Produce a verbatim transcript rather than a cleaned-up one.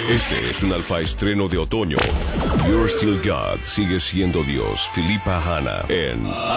Este es un alfa estreno de otoño. You're Still God sigue siendo Dios. Philippa Hanna en